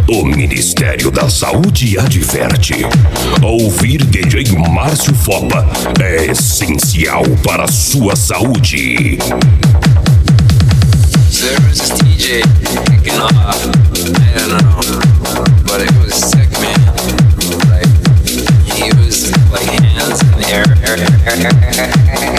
O Ministério da Saúde adverte: ouvir DJ Márcio Fopa é essencial para a sua saúde. There was this DJ kicking off, I don't know, but it was sick, man. Like, he was like hands in the air.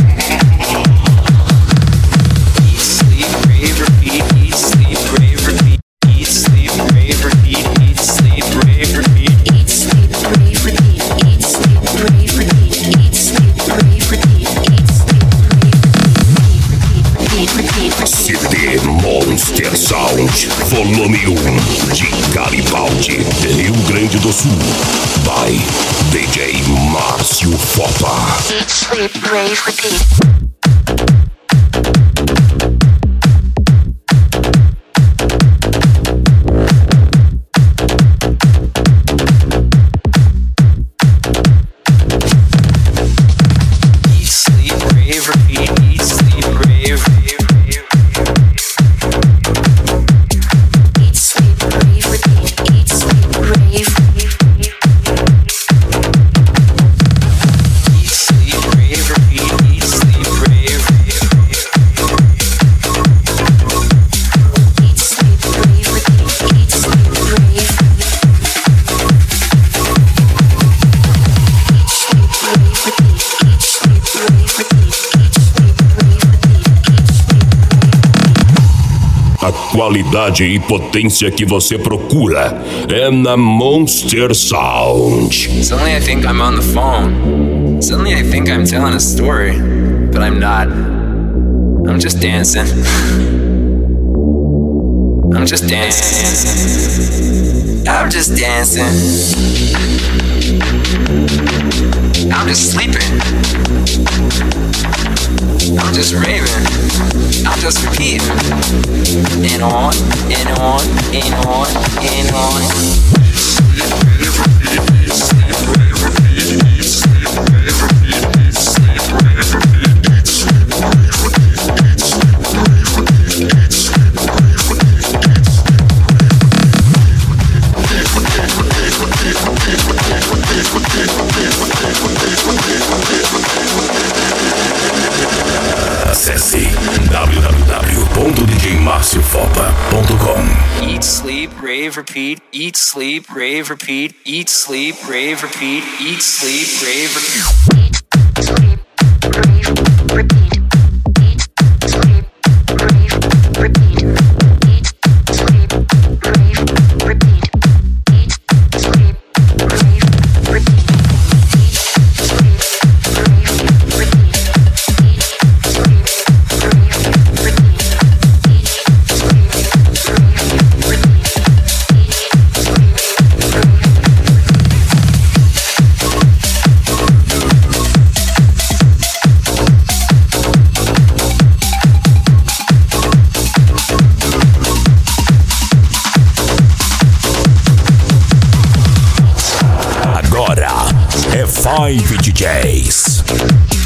Eat, sleep, rave, repeat. Eat, sleep, rave, repeat. Eat, sleep, rave, repeat. Eat, sleep, rave, repeat. Eat, sleep, rave, repeat. Eat, sleep, rave, repeat. Eat, sleep, rave, repeat. Eat, sleep, repeat. CD Monster Sound, volume 1, de Garibaldi, Rio Grande do Sul, by DJ Márcio Fopa. Eat, sleep, rave, repeat. Qualidade e potência que você procura é na Monster Sound. Suddenly I think I'm on the phone. Suddenly I think I'm telling a story, but I'm not. I'm just dancing. I'm just dancing. I'm just dancing. I'm just sleeping. I'm just raving. I'm just repeating. And on, and on, and on, and on. Acesse www.djmarciofopa.com. Eat, sleep, rave, repeat. Eat, sleep, rave, repeat. Eat, sleep, rave, repeat. Eat, sleep, rave, repeat. Eat, sleep, rave, repeat. Eat, sleep, rave, repeat. Eat, sleep, rave, repeat. Eat, sleep, rave, repeat. Agora é 5 DJs.